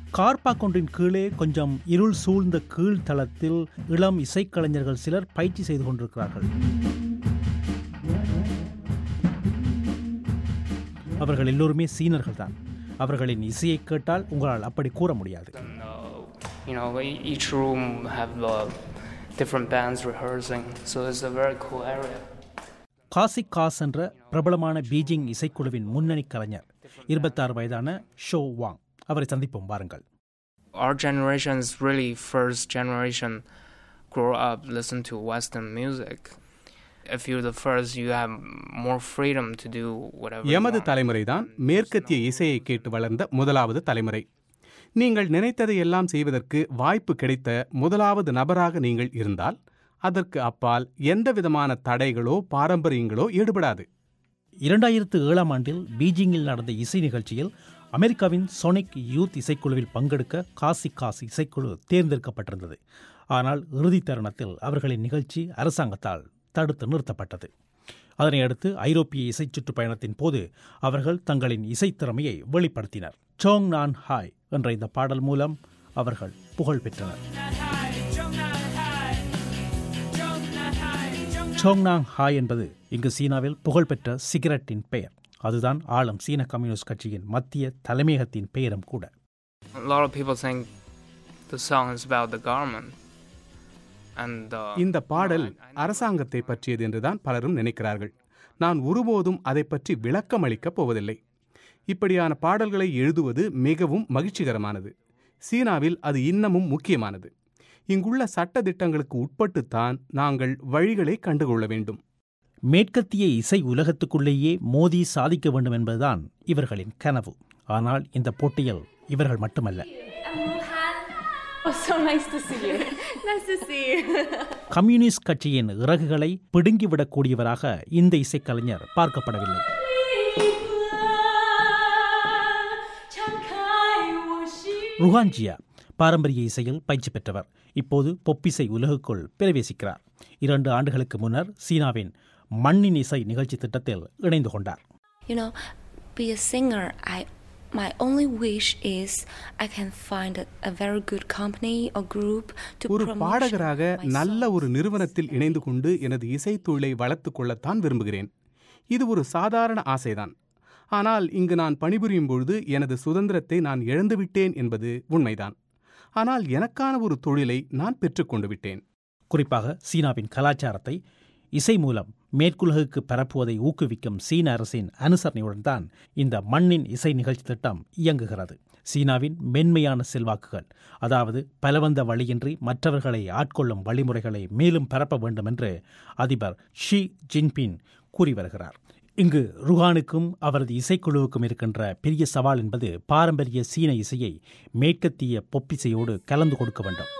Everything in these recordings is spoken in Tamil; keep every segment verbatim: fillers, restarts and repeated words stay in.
கார் ஒன்றின் கீழே கொஞ்சம் இருள் சூழ்ந்த கீழ்த்தளத்தில் இளம் இசைக்கலைஞர்கள் சிலர் பயிற்சி செய்து கொண்டிருக்கிறார்கள். அவர்கள் எல்லோருமே சீனர்கள் தான். அவர்களின் இசையை கேட்டால் உங்களால் அப்படி கூற முடியாது. You know, each room have uh, different bands rehearsing, so it's a very cool area. காசிக் காஸ் என்ற பிரபலமான பீஜிங் இசைக்குழுவின் முன்னணி கலைஞர் இருபத்தாறு வயதான ஷோ வாங். அவரை சந்திப்போம் வாருங்கள். Our generation is really first generation grow up listen to Western music. If you're the first, you have more freedom to do whatever. எமது தலைமுறைதான் மேற்கத்திய இசையை கேட்டு வளர்ந்த முதலாவது தலைமுறை. நீங்கள் நினைத்ததை எல்லாம் செய்வதற்கு வாய்ப்பு கிடைத்த முதலாவது நபராக நீங்கள் இருந்தால் அதற்கு அப்பால் எந்த விதமான தடைகளோ பாரம்பரியங்களோ ஈடுபடாது. இரண்டாயிரத்து ஏழாம் ஆண்டில் பீஜிங்கில் நடந்த இசை நிகழ்ச்சியில் அமெரிக்காவின் சோனிக் யூத் இசைக்குழுவில் பங்கெடுக்க காசிக் காஸ் இசைக்குழு தேர்ந்தெடுக்கப்பட்டிருந்தது. ஆனால் இறுதி தருணத்தில் அவர்களின் நிகழ்ச்சி அரசாங்கத்தால் தடுத்து நிறுத்தப்பட்டது. அதனையடுத்து ஐரோப்பிய இசை சுற்றுப்பயணத்தின் போது அவர்கள் தங்களின் இசைத்திறமையை வெளிப்படுத்தினர். சோங் நான் ஹாய் என்ற இந்த பாடல் மூலம் அவர்கள் புகழ் பெற்றனர். சோங் நான் ஹாய் என்பது இங்கு சீனாவில் புகழ்பெற்ற சிகரெட்டின் பெயர். அதுதான் ஆளும் சீன கம்யூனிஸ்ட் கட்சியின் மத்திய தலைமையகத்தின் பெயரும் கூட. A lot of people think the song is about the government. இந்த பாடல் அரசாங்கத்தை பற்றியது என்றுதான் பலரும் நினைக்கிறார்கள். நான் ஒருபோதும் அதை பற்றி விளக்கம் அளிக்கப் போவதில்லை. இப்படியான பாடல்களை எழுதுவது மிகவும் மகிழ்ச்சிகரமானது. சீனாவில் அது இன்னமும் முக்கியமானது. இங்குள்ள சட்ட திட்டங்களுக்கு உட்பட்டுத்தான் நாங்கள் வழிகளை கண்டுகொள்ள வேண்டும். மேற்கத்திய இசை உலகத்துக்குள்ளேயே மோதி சாதிக்க வேண்டும் என்பதுதான் இவர்களின் கனவு. ஆனால் இந்த போட்டியில் இவர்கள் மட்டுமல்ல. Oh, so nice to see you. Nice to see you. Communist கட்சியின் இறகுகளை பிடுங்கிவிடக்கூடியவராக இந்த இசைக்கலைஞர் பார்க்கப்படவில்லை. ருஹான்ஜியா பாரம்பரிய இசையில் பயிற்சி பெற்றவர். இப்போது பொப்பிசை உலகுக்குள் பிரவேசிக்கிறார். இரண்டு ஆண்டுகளுக்கு முன்னர் சீனாவின் மண்ணின் இசை நிகழ்ச்சி திட்டத்தில் இணைந்து கொண்டார். You know, be a singer. I My only wish is I can find a, a very good company or group to promote. ஒரு பாடகராக நல்ல ஒரு நிறுவனத்தில் இணைந்து கொண்டு எனது இசைத்தொழிலை வளர்த்துக் கொள்ளத்தான் விரும்புகிறேன். இது ஒரு சாதாரண ஆசைதான். ஆனால் இங்கு நான் பணிபுரியும் பொழுது எனது சுதந்திரத்தை நான் இழந்துவிட்டேன் என்பது உண்மைதான். ஆனால் எனக்கான ஒரு தொழிலை நான் பெற்றுக்கொண்டு விட்டேன். குறிப்பாக சீனாவின் கலாச்சாரத்தை இசை மூலம் மேற்குலகுக்கு பரப்புவதை ஊக்குவிக்கும் சீன அரசின் அனுசரணையுடன் தான் இந்த மண்ணின் இசை நிகழ்ச்சி திட்டம் இயங்குகிறது. சீனாவின் மென்மையான செல்வாக்குகள், அதாவது பலவந்த வழியின்றி மற்றவர்களை ஆட்கொள்ளும் வழிமுறைகளை மேலும் பரப்ப வேண்டும் என்று அதிபர் ஷி ஜின்பிங் கூறி வருகிறார். இங்கு ருஹானுக்கும் அவரது இசைக்குழுவுக்கும் இருக்கின்ற பெரிய சவால் என்பது பாரம்பரிய சீன இசையை மேற்கத்திய பொப்பிசையோடு கலந்து கொடுக்க வேண்டும்.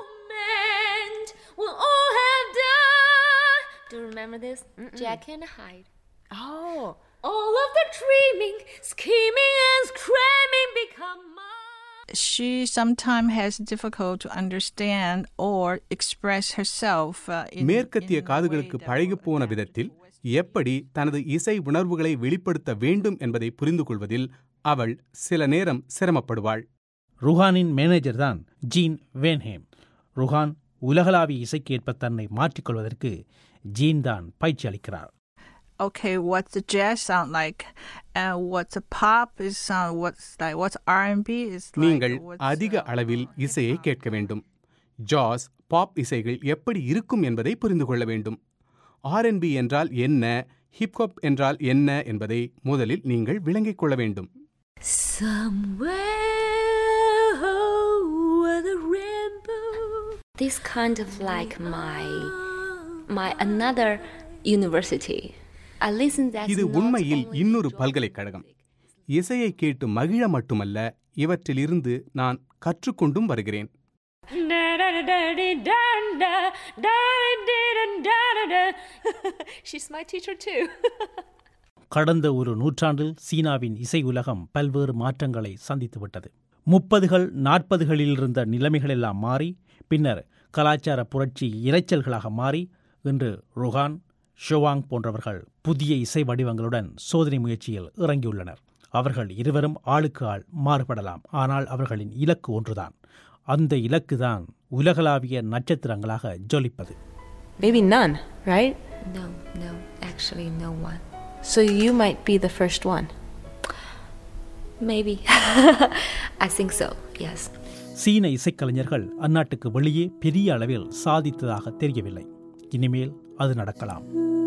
Do you remember this? Mm-mm. Jack and Hyde. Oh. All of the dreaming, scheming and screaming become mine. She sometimes has difficult to understand or express herself. Uh, in, மேற்கத்திய காதுகளுக்கு பழகிப்போன விதத்தில் எப்படி தனது இசை உணர்வுகளை வெளிப்படுத்த வேண்டும் என்பதை புரிந்து கொள்வதில் அவள் சில நேரம் சிரமப்படுவாள். ருஹானின் மேனேஜர் தான் ஜீன் வேன்ஹேம். ருஹான் உலகளாவிய இசைக்கு ஏற்ப தன்னை மாற்றிக்கொள்வதற்கு ஜீன் தான் பயிற்சி அளிக்கிறார். Okay, what's the jazz sound like? And uh, what's a pop is sound? What's like? What's R and B is like? நீங்கள் அதிக அளவில் இசையை கேட்க வேண்டும். ஜாஸ், பாப் இசைகள் எப்படி இருக்கும் என்பதை புரிந்து கொள்ள வேண்டும். ஆர் அண்ட் பி என்றால் என்ன, ஹிப்ஹாப் என்றால் என்ன என்பதை முதலில் நீங்கள் விளங்கிக் கொள்ள வேண்டும். This kind of like my my another university. I listen that. இது உண்மையில் இன்னொரு பல்கலைக்கழகம். இசையை கேட்டு மகிழ மட்டுமல்ல, இவற்றிலிருந்து நான் கற்றுக்கொண்டும் வருகிறேன். She's my teacher too. கடந்த ஒரு நூற்றாண்டில் சீனாவின் இசை உலகம் பல்வேறு மாற்றங்களை சந்தித்துவிட்டது. முப்பதுகள் நாற்பதுகளில் இருந்த நிலைமைகளெல்லாம் மாறி, பின்னர் கலாச்சார புரட்சி இரைச்சல்களாக மாறி, இன்று ருஹான், ஷோவாங் போன்றவர்கள் புதிய இசை வடிவங்களுடன் சோதனை முயற்சியில் இறங்கியுள்ளனர். அவர்கள் இருவரும் ஆளுக்கு ஆள் மாறுபடலாம், ஆனால் அவர்களின் இலக்கு ஒன்றுதான். அந்த இலக்குதான் உலகளாவிய நட்சத்திரங்களாக ஜொலிப்பது. Maybe none, right? No, no, actually no one. So you might be the first one. Maybe. I think so, yes. சீன இசைக்கலைஞர்கள் அந்நாட்டுக்கு வெளியே பெரிய அளவில் சாதித்ததாக தெரியவில்லை. இனிமேல் அது நடக்கலாம்.